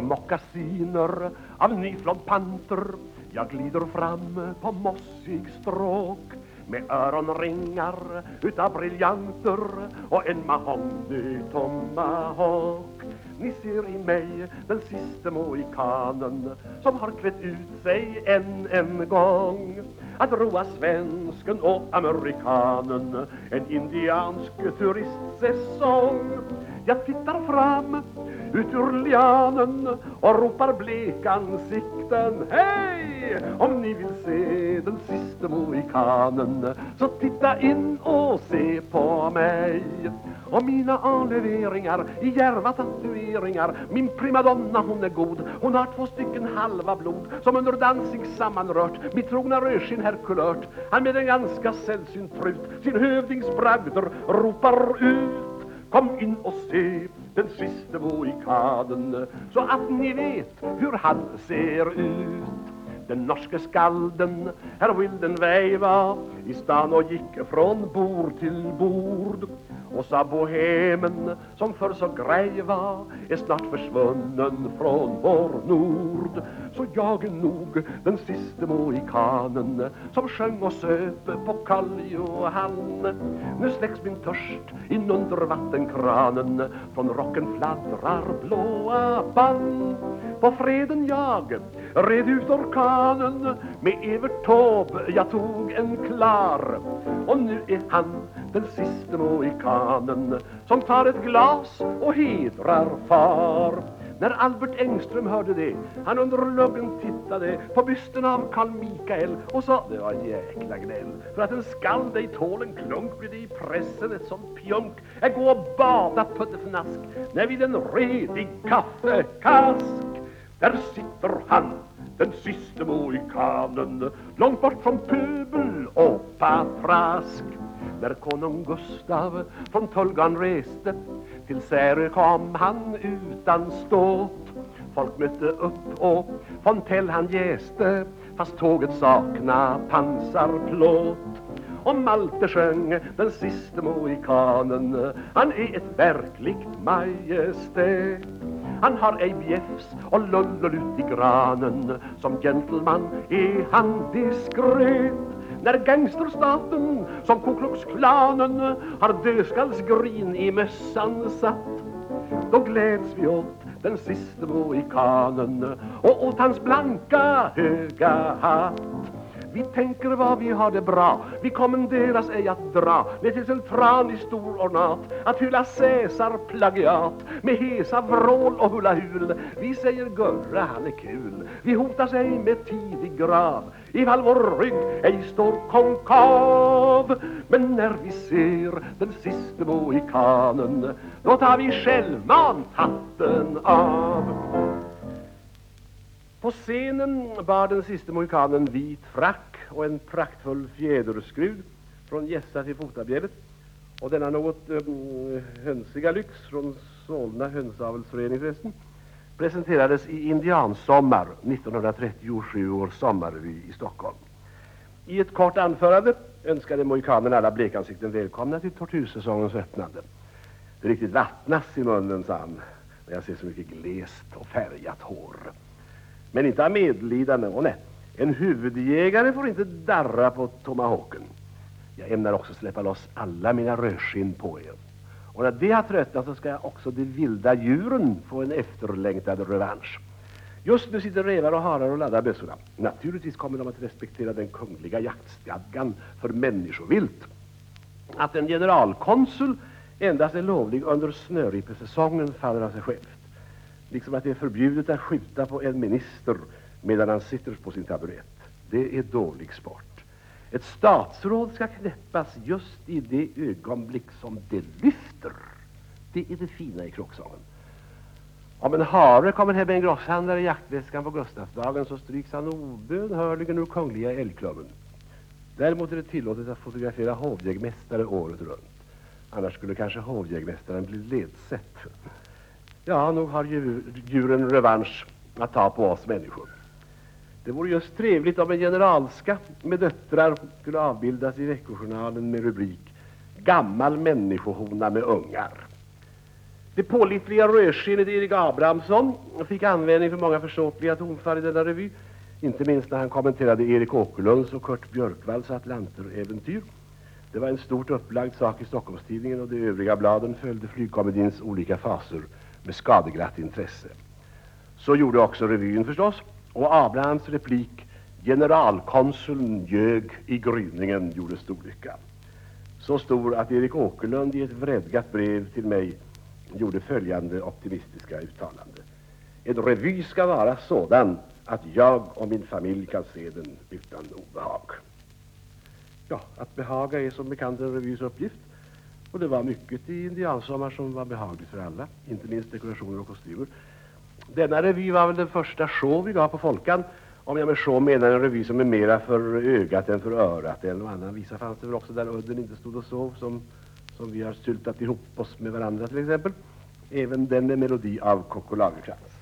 mockasiner av nyflådd panter. Jag glider fram på mossig stråk med öronringar utav briljanter och en mahogny tomahawk. Ni ser i mig den sista mohikanen som har klätt ut sig en gång att roa svensken och amerikanen en indiansk turistsäsong. Jag tittar fram ut ur lianen och ropar blekansikten: hej! Om ni vill se den sista mohikanen så titta in och se på mig. Och mina anleveringar i djärva tatueringar. Min primadonna hon är god. Hon har 2 stycken halva blod som under dansing sammanrört mitt trogna rödskinn Herkulört. Han med en ganska sällsynt trut sin hövdingsbragder ropar ut: kom in och se den sista mohikanen så att ni vet hur han ser ut. Den norske skalden herr Wildenvey var i stan och gick från bord till bord och sa bohemen som för så grej var är snart försvunnen från vår nord. Så jag är nog den sista mohikanen som sjöng och söp på Karl Johan. Nu släcks min törst in under vattenkranen, från rocken fladdrar blåa band. På freden jag red ut orkanen med Evert Taube jag tog en klar. Och nu är han den sista mohikanen som tar ett glas och hedrar far. När Albert Engström hörde det, han under luggen tittade på bysten av Carl Michael och sa: det var jäkla gnäll, för att en skall dig tål en klunk blir det i pressen ett sånt pjunk. Jag går och bada puttefnask när vid en redig kaffekask där sitter han, den sista mohikanen, långt bort från pöbel och patrask. När konung Gustav från Tullgarn reste till Särö kom han utan ståt. Folk mötte upp och Fontell han jäste fast tåget sakna pansarplåt. Och Malte sjöng den sista mohikanen, han är ett verkligt majestät. Han har ej bjäfs och lull ut i granen, som gentleman är han diskret. När gangsterstaten som Ku Klux Klanen har dödskallsgrin i mössan satt, då gläds vi åt den sista mohikanen och åt hans blanka höga hatt. Vi tänker vad vi har det bra, vi kommenderas ej att dra ner till centran i stor ornat, att hylla Cäsar plagiat med hesa vrål och hula hul. Vi säger Gurra han är kul, vi hotas ej med tidig grav ifall vår rygg ej står konkav. Men när vi ser den sista mohikanen, då tar vi självmant hatten av. På scenen bar den sista mohikanen vit frack och en praktfull fjäderskrud från gässa till fotabjället, och denna något hönsiga lyx från Solna hönsavelsföreningsresten presenterades i Indiansommar 1937 års sommarrevy i Stockholm. I ett kort anförande önskade mohikanen alla blekansikten välkomna till tortyrsäsongens öppnande. Det riktigt vattnas i munnen, sa han, när jag ser så mycket glest och färgat hår. Men inte av medlidande, och nej, en huvudjägare får inte darra på tomahawken. Jag ämnar också släppa loss alla mina rödskinn på er. Och när det har tröttnat så ska jag också de vilda djuren få en efterlängtad revansch. Just nu sitter rävar och harar och laddar bössorna. Naturligtvis kommer de att respektera den kungliga jaktstadgan för människovilt. Att en generalkonsul endast är lovlig under snörippesäsongen faller av sig självt. Liksom att det är förbjudet att skjuta på en minister medan han sitter på sin taburett. Det är dålig sport. Ett statsråd ska knäppas just i det ögonblick som det lyfter. Det är det fina i kråksången. Om en hare kommer hem med en grosshandlare i jaktväskan på Gustavsdagen, så stryks han obönhörligen ur kungliga älgklubben. Däremot är det tillåtet att fotografera hovjägmästare året runt. Annars skulle kanske hovjägmästaren bli ledsett. Ja, nog har djuren revansch att ta på oss människor. Det vore just trevligt om en generalska med döttrar skulle avbildas i veckojournalen med rubrik "Gammal människohona med ungar". Det pålitliga rödskenet Erik Abrahamsson fick användning för många försåtliga tonfall i denna revy, inte minst när han kommenterade Erik Åkerlunds och Kurt Björkvalls Atlanteräventyr. Det var en stort upplagd sak i Stockholmstidningen och de övriga bladen följde flygkomedins olika faser med skadeglatt intresse. Så gjorde också revyn förstås, och Abrahams replik "Generalkonsuln ljög i gryningen" gjorde stor lycka. Så stor att Erik Åkerlund i ett vredgat brev till mig gjorde följande optimistiska uttalande: en revy ska vara sådan att jag och min familj kan se den utan obehag. Ja, att behaga är som bekant en revys uppgift, och det var mycket i Indiansommar som var behagligt för alla, inte minst dekorationer och kostymer. Denna revy var väl den första show vi gav på Folkan, om jag med show menar en revy som är mera för ögat än för örat. En och annan visa fanns det väl också där udden inte stod och sov, som vi har syltat ihop oss med varandra till exempel. Även den är melodi av Kocko Lagercrantz.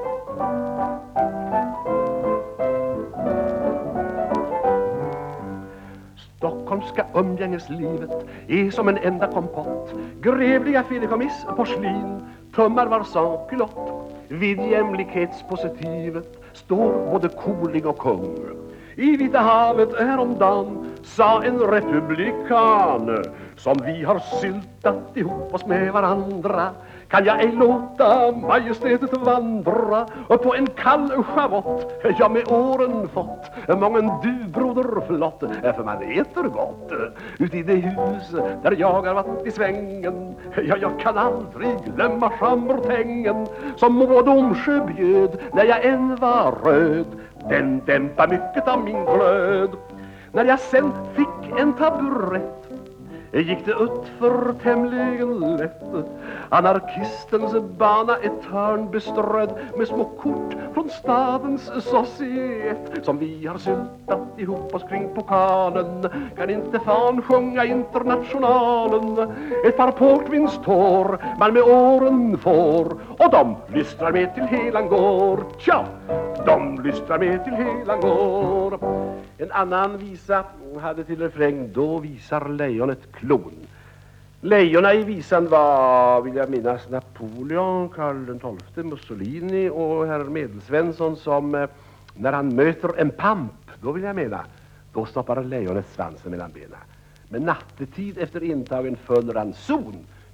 Stockholmska umgängeslivet är som en enda kompott. Grevliga fideikommiss, porslin, tummar var sankulott. Vid jämlikhetspositivet står både koling och kung. I Vita havet häromdagen sa en republikan: som vi har syltat ihop oss med varandra, kan jag ej låta majestätet vandra på en kall schavott. Jag med åren fått mången du broder flott, för man äter gott ut i det hus där jag har varit i svängen. Ja, jag kan aldrig glömma chambertängen som Maud Domsjö bjöd när jag än var röd. Den dämpar mycket av min glöd. När jag sen fick en taburett gick det ut för tämligen lätt. Anarkistens bana ett hörn beströdd med små kort från stadens societ som vi har syltat ihop oss kring pokalen. Kan inte fan sjunga Internationalen, ett par portvinstår man med åren får, och de lystrar med till helan går. Tja, de lystrar med till helan går. En annan visa hade till refräng: då visar lejonet klon. Lejonerna i visan var, vill jag minnas, Napoleon, Karl XII, Mussolini och herr Medelsvensson, som när han möter en pamp, då vill jag mena, då stoppar lejonet svansen mellan benen. Men nattetid efter intagen full ranson,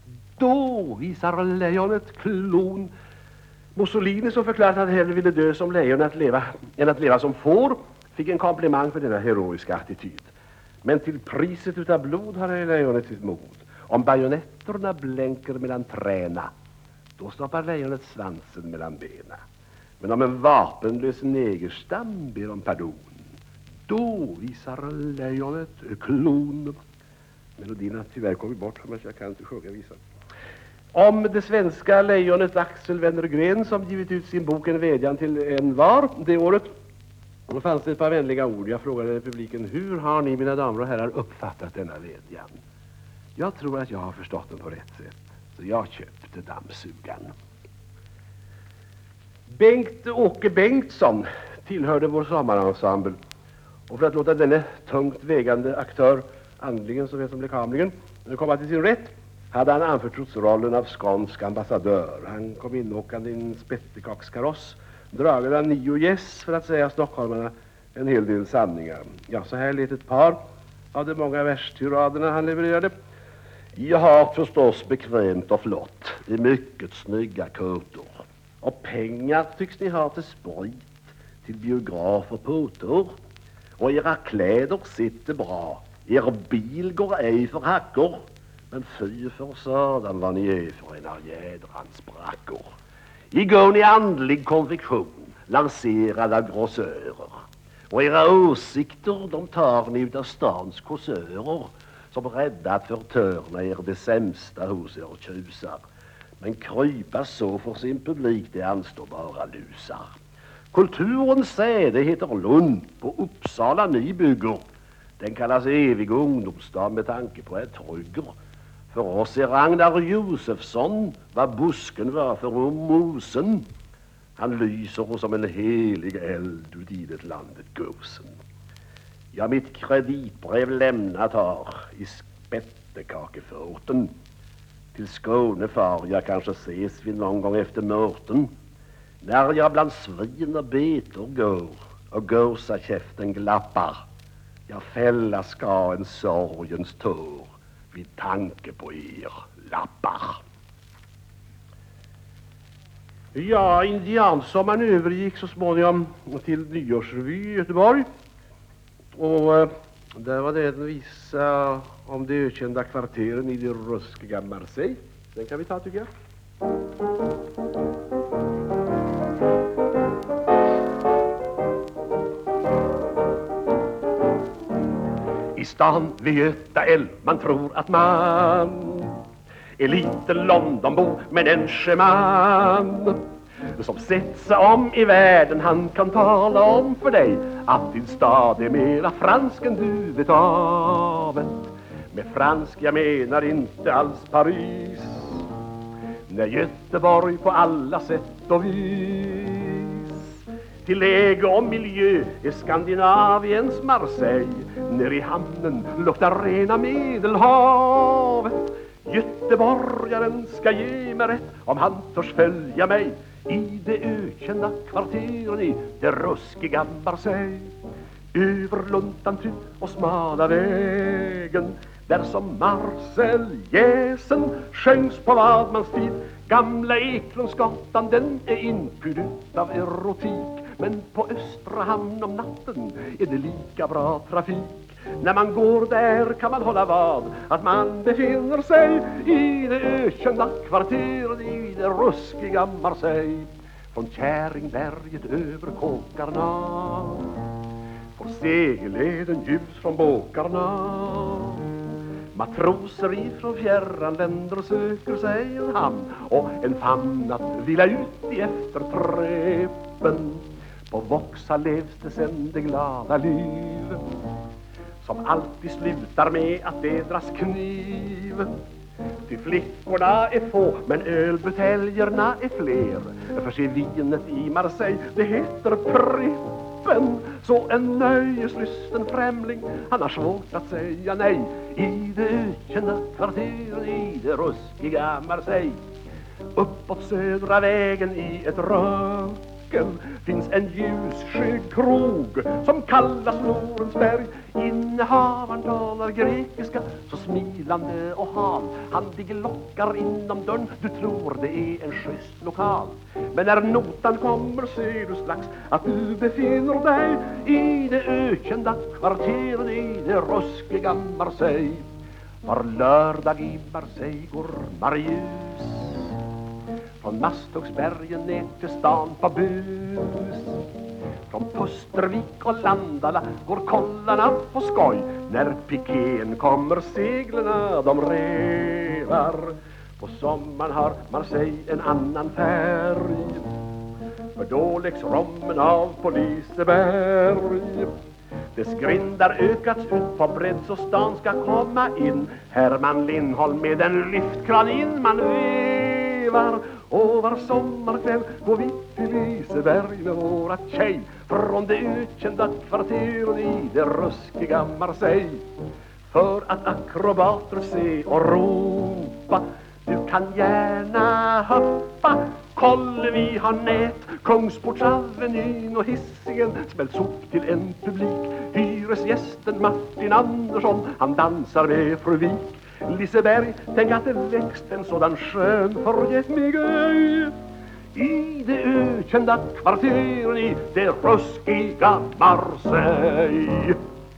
då visar lejonet klon. Mussolini, som förklarat att han hellre ville dö som lejon än att leva som får, fick en komplimang för denna heroiska attityd. Men till priset utav blod har lejonet sitt mod. Om bajonetterna blänker mellan träna, då stoppar lejonet svansen mellan benen. Men om en vapenlös negerstam ber om pardon, då visar lejonet klon. Melodin har tyvärr kommit bort, men jag kan inte sjunga visan. Om det svenska lejonet Axel Wennergren, som givit ut sin bok En vädjan till en var det året, då fanns det ett par vänliga ord. Jag frågade publiken: hur har ni, mina damer och herrar, uppfattat denna vädjan? Jag tror att jag har förstått den på rätt sätt, så jag köpte dammsugan. Bengt-Åke Bengtsson tillhörde vår sommarensemble, och för att låta denne tungt vägande aktör, andligen såväl som lekamligen, komma till sin rätt, hade han anförtrotts rollen av skånsk ambassadör. Han kom inåkande i en spettekakskaross, dragen av 9 gäss, för att säga stockholmarna en hel del sanningar. Ja, så här lät ett par av de många verstiraderna han levererade. Jag har förstås bekvämt och flott i mycket snygga kurtor. Och pengar tycks ni ha till sprit, till biograf och putor. Och era kläder sitter bra, er bil går ej för hackor. Men fy för sådan vad ni är för en av jädrans brackor. Igår ni andlig konfektion, lanserad av grossörer. Och era åsikter, de tar ni utav stans kossörer, som räddat för törna er det sämsta hos er tjusar. Men krypa så för sin publik, det anstår bara lusar. Kulturens säde heter Lund, på Uppsala ni bygger. Den kallas evig ungdomsdag med tanke på ett trygger. För oss är Ragnar Josefsson vad busken var för mosen. Han lyser som en helig eld ut i det landet gosen. Ja, mitt kreditbrev lämnat har i spettekakeförten. Till Skåne far jag, kanske ses vi någon gång efter mörten. När jag bland svin och betor går och gåsakäften glappar, jag fälla ska en sorgens tår vid tanke på er lappar. Ja, indiansommaren övergick så småningom till nyårsrevy i Göteborg. Och där var det en visa om de ökända kvarteren i det ruskiga Marseille. Den kan vi ta, tycker jag. I stan vid Göta älv man tror att man är liten Londonbo, men en sjöman som sett sig om i världen. Han kan tala om för dig att din stad är mera fransk än du vet av. Med fransk jag menar inte alls Paris, när Göteborg på alla sätt och vis till läge och miljö är Skandinaviens Marseille. Ner i hamnen luktar rena Medelhavet. Göteborgaren ska ge mig rätt om han törs följa mig i det ökända kvarteren i det ruskiga Marseille. Över Luntanty och smala vägen, där som Marseljäsen sjöngs på vadmans tid. Gamla Eklundsgatan, den är inpyrd av erotik. Men på Östra hamn om natten är det lika bra trafik. När man går där kan man hålla vad att man befinner sig i det ökända kvarteret i det ruskiga Marseille. Från Käringberget över kåkarna får segelleden ljus från båkarna. Matroser ifrån fjärran länder söker sig en hamn och en famn att vila ut i efterträpen. På Vauxhall levs det sen det glada liv som alltid slutar med att det dras kniv. Till flickorna är få, men ölbuteljerna är fler. För se vinet i Marseille, det heter Prippen. Så en nöjeslysten främling, han har svårt att säga nej i det ökända kvarteret i det ruskiga Marseille. Uppåt södra vägen i ett röken finns en ljusskygg krog som kallas Lorensberg. Innehavaren talar grekiska så smilande och hal. Han lockar inom dörren, du tror det är en schysst lokal. Men när notan kommer ser du strax att du befinner dig i det ökända kvarteret i det ruskiga Marseille. Var lördag i Marseille går Marius från Masthuggsbergen ner till stan på bus. Från Pustervik och Landala går kollarna på skoj. När pikén kommer seglarna de revar. På sommaren har Marseille en annan färg, för då läggs rommen av på Liseberg. Dess grindar ökats ut på bredd så stan ska komma in. Herman Lindholm med en lyftkran in man vevar. Och var sommarkväll går vi till Liseberg med våra tjej från det ökända kvarteret i det ruskiga Marseille. För att akrobater se och ropa, du kan gärna hoppa. Kolle vi har nät, Kungsportsavenyn och Hisingen smälts upp till en publik. Hyresgästen Martin Andersson, han dansar med fru Wik. Liseberg, tänk att det växt en sådan skön förgätmigöj i det ökända kvarteren i det ruskiga Marseille.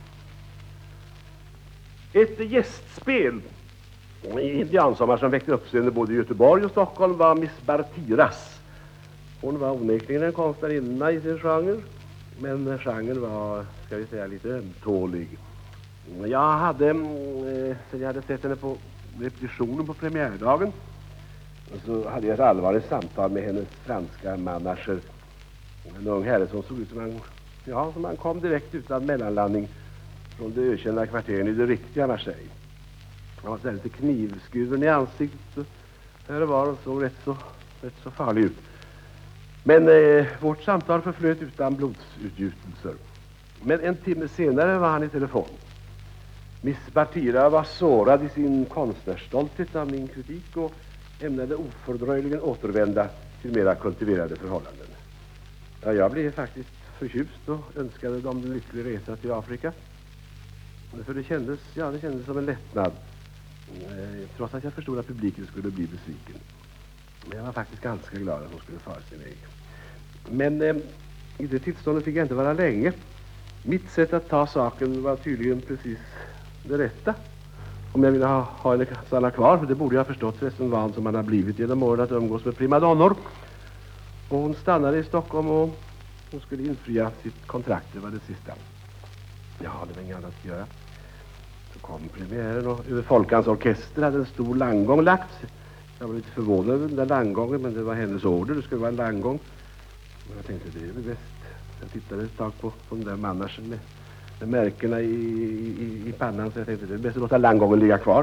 Ett gästspel i indiansommar som väckte uppseende både i Göteborg och Stockholm var Miss Bartiras. Hon var onekligen en konstnärinna i sin genre, men genren var, ska vi säga, lite ömtålig. Jag hade sett henne på repetitionen på premiärdagen, och så hade jag ett allvarligt samtal med hennes franska manager, en ung herre som såg ut som han kom direkt utan mellanlandning från det ökända kvarteren i det riktiga Marseille. Han var så lite knivskuren i ansiktet här och var och såg rätt så farlig ut. Men vårt samtal förflöt utan blodsutgjutelser. Men en timme senare var han i telefon. Miss Bartira var sårad i sin konstnärsstolthet av min kritik och ämnade ofördröjligen återvända till mera kultiverade förhållanden. Ja, jag blev faktiskt förtjust och önskade dem en lycklig resa till Afrika. För det kändes som en lättnad, trots att jag förstod att publiken skulle bli besviken. Men jag var faktiskt ganska glad att hon skulle fara sin väg. Men i det tillståndet fick jag inte vara länge. Mitt sätt att ta saken var tydligen precis det rätta. Om jag ville ha henne stanna kvar, för det borde jag ha förstått, förresten van som man har blivit genom åren att umgås med primadonnor. Och hon stannade i Stockholm och hon skulle infria sitt kontrakt, det var det sista. Ja, det var inget annat att göra. Så kom premiären och över Folkans orkester hade en stor landgång lagts. Jag var lite förvånad över den där landgången, men det var hennes order, det skulle vara en landgång. Men jag tänkte, det är väl bäst. Jag tittade ett tag på den där mannersen med märkena i pannan, så jag tänkte, det är bäst att låta landgången ligga kvar.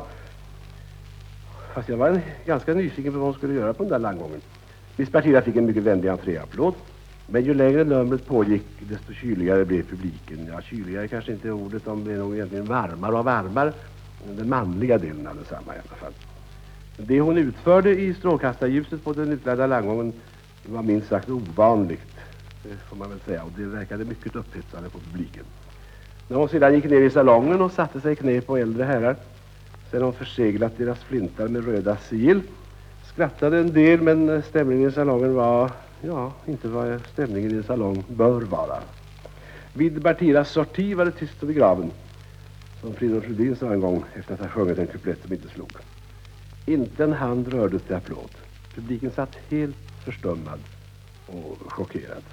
Fast jag var ganska nyfiken på vad hon skulle göra på den där landgången. Miss Bartira fick en mycket vänlig entréapplåd. Men ju längre numret pågick, desto kyligare blev publiken. Ja, kyligare kanske inte ordet, de blev nog egentligen varmare och varmare. Den manliga delen av detsamma i alla fall. Det hon utförde i strålkastarljuset på den utlagda landgången var minst sagt ovanligt, får man väl säga. Och det verkade mycket upphetsande på publiken. När hon sedan gick ner i salongen och satte sig i knä på äldre herrar, sedan hon förseglat deras flintar med röda sigill, skrattade en del, men stämningen i salongen var, ja, inte vad stämningen i en salong bör vara. Vid Bartiras sorti var det tyst och vid graven, som Fridolf Rudin sa en gång efter att ha sjungit en kuplett som inte slog. Inte en hand rördes till applåd. Publiken satt helt förstummad och chockerad.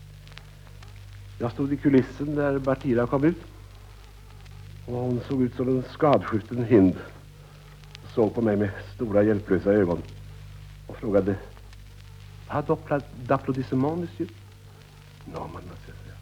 Jag stod i kulissen när Bartira kom ut, och hon såg ut som en skadskjuten hind. Såg på mig med stora hjälplösa ögon och frågade: "Pas d'applaudissement, monsieur?" "Non, mademoiselle."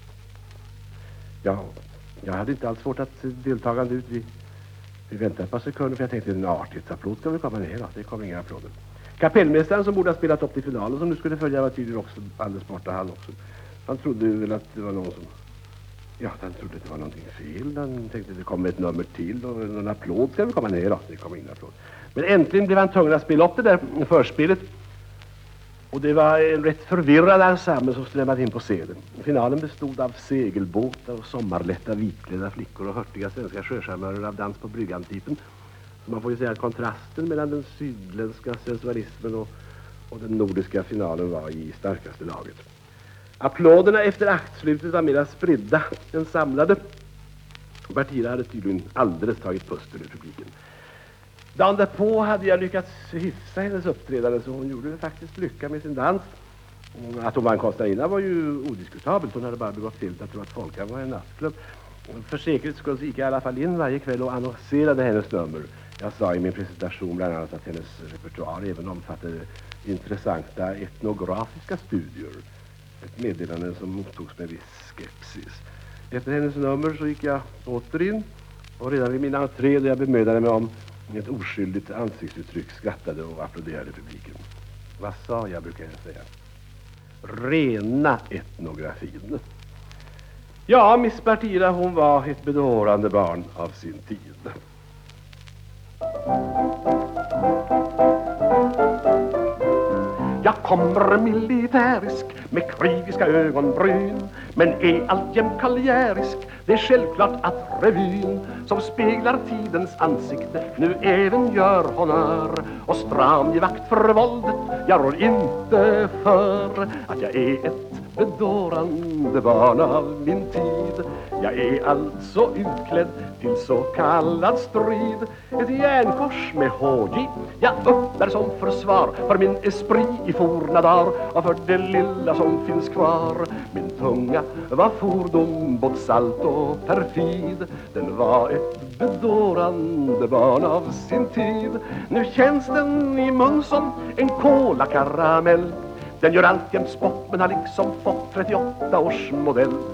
Ja, jag hade inte alls svårt att deltagande ut. Vi väntade ett par sekunder, för jag tänkte, en artighetsapplåd ska väl komma ner. Det kom inga applåder. Kapellmästaren som borde ha spelat upp till finalen, som nu skulle följa, var tydligen också alldeles borta, han också. Han trodde väl att det var någon som... Ja, han trodde att det var någonting fel. Han tänkte att det kommer ett nummer till och någon applåd ska väl komma ner då. Det kom ingen applåd. Men äntligen blev han tvungen att spela upp det där förspelet. Och det var en rätt förvirrad ensemble som strömmade in på scenen. Finalen bestod av segelbåtar och sommarlätta vitklädda flickor och hurtiga svenska sjöcharmörer av dans på bryggantypen. Så man får ju säga att kontrasten mellan den sydländska sensualismen och den nordiska finalen var i starkaste laget. Applåderna efter aktslutet var mera spridda än samlade. Bartira hade tydligen alldeles tagit pusten ur publiken. Dagen därpå hade jag lyckats hyfsa hennes uppträdande, så hon gjorde faktiskt lycka med sin dans. Att hon var en konstnärinna var ju odiskutabelt. Hon hade bara begått fel. Jag tror att Folkan var en nattklubb. För säkerhets skull gick jag i alla fall in varje kväll och annonserade hennes nummer. Jag sa i min presentation bland annat att hennes repertoar även omfattade intressanta etnografiska studier. Ett meddelande som mottogs med viss skepsis. Efter hennes nummer så gick jag åter in, och redan vid min entré, där jag bemödade mig om ett oskyldigt ansiktsuttryck, skrattade och applåderade publiken. Vad sa jag, brukar jag säga? Rena etnografin. Ja, Miss Bartira, hon var ett bedårande barn av sin tid. Jag kommer militärisk med krigiska ögonbryn, men är alltjämt kaljärisk. Det är självklart att revyn, som speglar tidens ansikte, nu även gör honör och stram i vakt för våldet. Jag rår inte för att jag är ett bedårande barn av min tid. Jag är alltså utklädd till så kallad strid. Ett järnkors med HJ jag öppnar som försvar för min esprit i forna dagar och för det lilla som finns kvar. Min tunga var fordom, både salt och perfid. Den var ett bedårande barn av sin tid. Nu känns den i mun som en kolakaramell. Den gör alltjämt spott, men har liksom fått 38 års modell.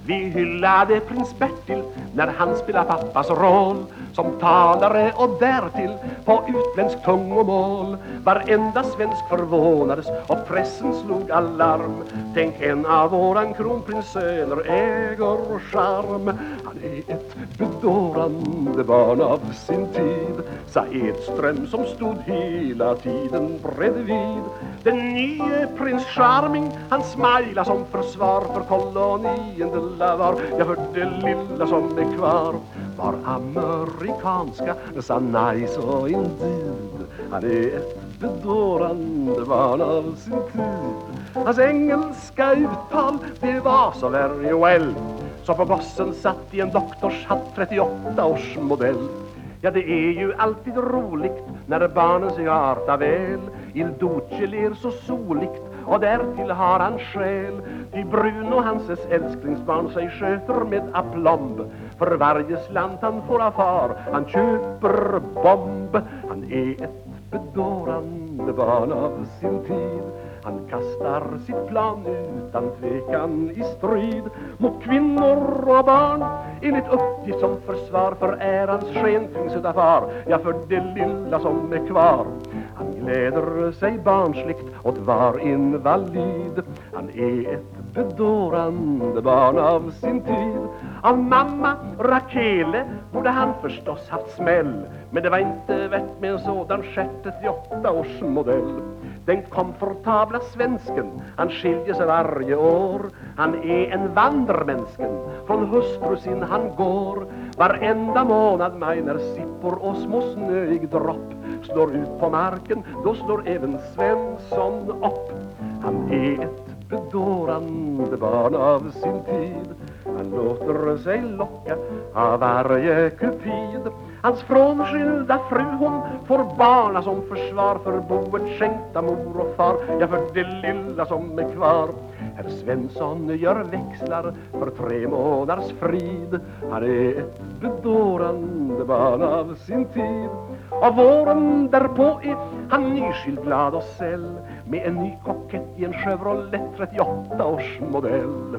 Vi hyllade prins Bertil när han spelade pappas roll som talare och därtill på utländsk tungomål. Varenda svensk förvånades och pressen slog alarm. Tänk, en av våran kronprinsöner äger charm. Han är ett bedårande barn av sin tid, sa Edström som stod hela tiden bredvid. Den nye prins Charming, han smila som försvar för kolonien de la var. Ja, för det lilla som är kvar var amerikanska, sa nice och indeed. Han är ett bedårande barn av sin tid. Hans engelska uttal, det var så very well, så på gossen satt i en doktorshatt 38 års modell. Ja, det är ju alltid roligt när barnen sig arta väl. Il Duce ler så soligt och därtill har han själ. Ty Bruno, hanses älsklingsbarn, sig sköter med aplomb. För varje slant han får av far, han köper bomb. Han är ett bedårande barn av sin tid. Han kastar sitt plan utan tvekan i strid mot kvinnor och barn, enligt uppgift som försvar för ärans skentyngsöta far. Ja, för det lilla som är kvar. Han gläder sig barnsligt åt var invalid. Han är ett bedårande barn av sin tid. Av mamma Rakele borde han förstås haft smäll, men det var inte värt med en sådan stjärt 38 års modell. Den komfortabla svensken, han skiljer sig varje år. Han är en vandrarmänsken, från hustru sin han går. Varenda månad maj när sippor och små snöig dropp slår ut på marken, då slår även Svensson upp. Han är ett bedårande barn av sin tid. Han låter sig locka av varje kupid. Hans frånskilda fru, hon får barna som försvar för boet skänkta mor och far. Ja, för det lilla som är kvar. Herr Svensson gör växlar för 3 månaders frid. Han är ett bedårande barn av sin tid. Av våren därpå är han nyskild, glad och säll, med en ny kokett i en Chevrolet 38 års modell.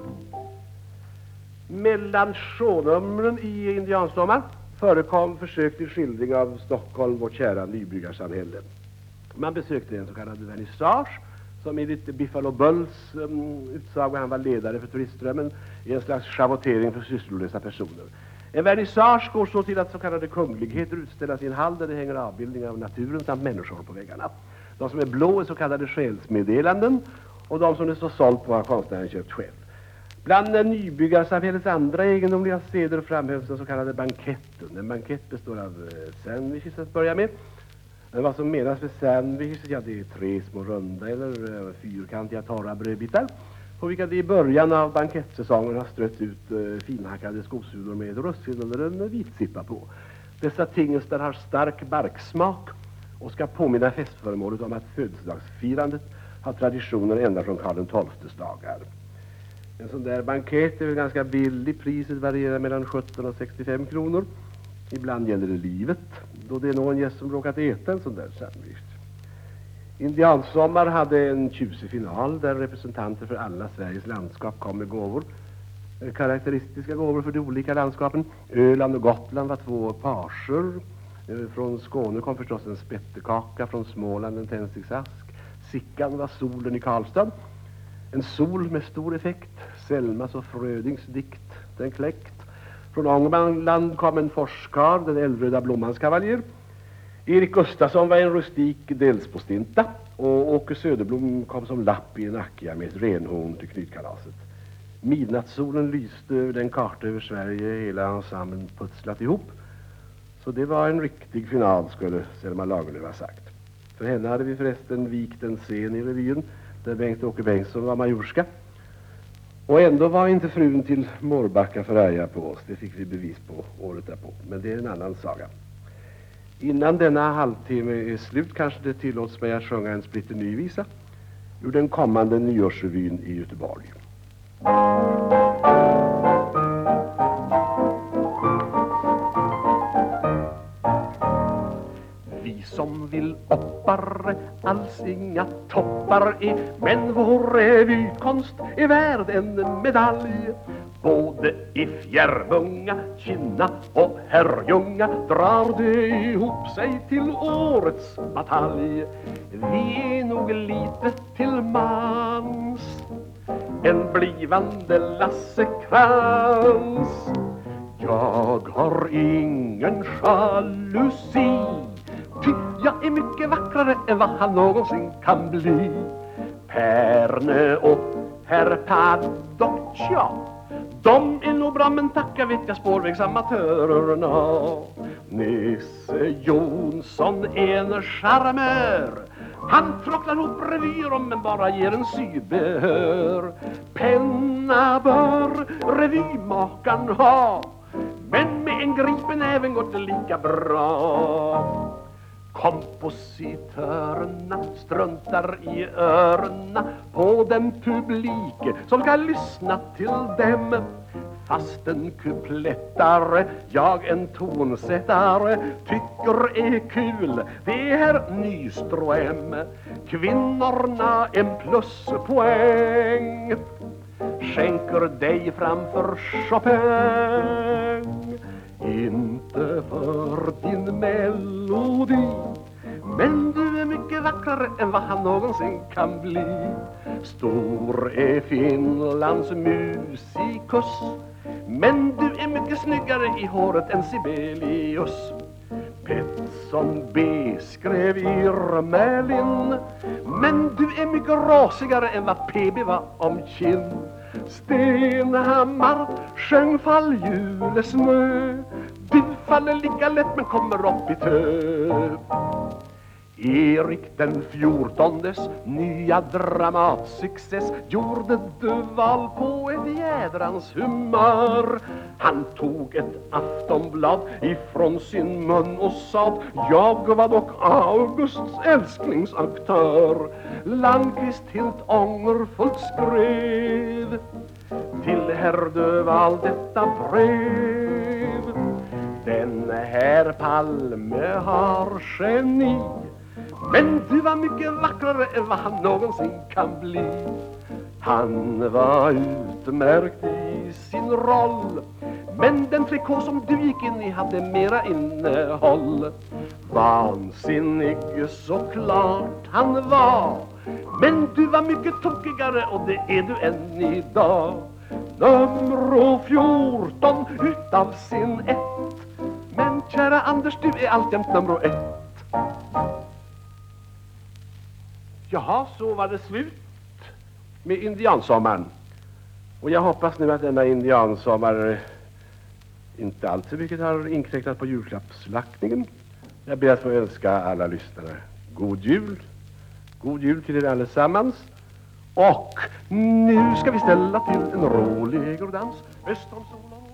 Mellan shownumren i Indiansommar förekom försök till skildring av Stockholm, vårt kära nybyggarsamhälle. Man besökte en så kallad vernissage som enligt Buffalo Bulls utsago, han var ledare för turistströmmen, i en slags schavotering för sysslolösa personer. En vernissage går så till att så kallade kungligheter utställas i en hall där det hänger avbildningar av naturen samt människor på väggarna. De som är blå är så kallade själsmeddelanden och de som det står sålt på har konstnären köpt själv. Bland nybyggarsamhällets andra egendomliga seder framhölls den så kallade banketten. En bankett består av sandwiches att börja med. Vad som menas med sandwiches, ja, det är 3 små runda eller fyrkantiga torra brödbitar på vilka det i början av bankettsäsongen har strött ut finhackade skosulor med russin eller en vitsippa på. Dessa tingestar har stark barksmak och ska påminna festföremålet om att födelsedagsfirandet har traditioner ända från Karl XIIs dagar. En sån där bankett är väl ganska billig, priset varierar mellan 17 och 65 kronor. Ibland gäller det livet, då det är någon gäst som råkat äta en sån där sandwich. Indiansommar hade en tjusig final där representanter för alla Sveriges landskap kom med gåvor. Karaktäristiska gåvor för de olika landskapen. Öland och Gotland var 2 parser. Från Skåne kom förstås en spettekaka, från Småland en tändsticksask. Sickan var solen i Karlstad. En sol med stor effekt, Selmas och Frödings dikt, den kläckt. Från Ångermanland kom en forskar, den eldröda blommans kavaljer. Erik Gustafsson var en rustik delspostinta och Åke Söderblom kom som lapp i en ackia med ett renhorn till knytkalaset. Midnattssolen lyste över den karta över Sverige, hela ensemblen putslat ihop. Så det var en riktig final, skulle Selma Lagerlöf ha sagt. För henne hade vi förresten vikt en scen i revyn där Bengt-Åke Bengtsson var majorska. Och ändå var inte frun till Mårbacka förarga på oss. Det fick vi bevis på året därpå. Men det är en annan saga. Innan denna halvtimme är slut kanske det tillåts mig att sjunga en splitter ny visa ur den kommande nyårsrevyn i Göteborg. Vi som vill oppare alls inga toppar är, men vår revykonst är värd en medalj. Både i Fjärrbunga, Kinna och Herrljunga drar det ihop sig till årets batalj. Vi är nog lite till mans en blivande Lasse Krantz. Jag har ingen jalusi, ty jag är mycket vackrare än vad han någonsin kan bli. Perne och herr Paddock, ja, de är nog bra, men tacka vet jag spårvägsamatörerna. Nisse Jonsson är en charmör. Han trocklar ihop revyer om men bara ger en sybehör. Penna bör revymakaren ha, men med en gripen även går det lika bra. Kompositörerna struntar i örena på den publik som ska lyssna till dem. Fast en kuplettare, jag en tonsättare, tycker är kul, det är Nyström. Kvinnorna en pluspoäng, skänker dig framför Chopin. Inte för din melodi, men du är mycket vackrare än vad han någonsin kan bli. Stor är Finlands musikus, men du är mycket snyggare i håret än Sibelius. Petson B skrev Irmelin, men du är mycket rasigare än vad PB var om Kinn. Stenhammar sjöng falljulesnö, du faller lika lätt men kommer upp i tö. Erik den 14:s nya dramatsuccess gjorde Duval på ett jädrans humör. Han tog ett aftonblad ifrån sin mun och sa: jag var dock Augusts älsklingsaktör. Landqvist helt ångerfullt skrev till herr Duval detta brev: den här Palme har geni, men du var mycket vackrare än vad han någonsin kan bli. Han var utmärkt i sin roll, men den trikå som du gick in i hade mera innehåll. Vansinnig såklart han var, men du var mycket tokigare och det är du än idag. Nummer 14 utav sin ett, men kära Anders, du är alltjämt nummer 1. Jaha, så var det slut med indiansommaren. Och jag hoppas nu att denna indiansommar inte alltför mycket har inkräktat på julklappslackningen. Jag ber att få önska alla lyssnare god jul. God jul till er allesammans. Och nu ska vi ställa till en rolig dans. Öst om solen.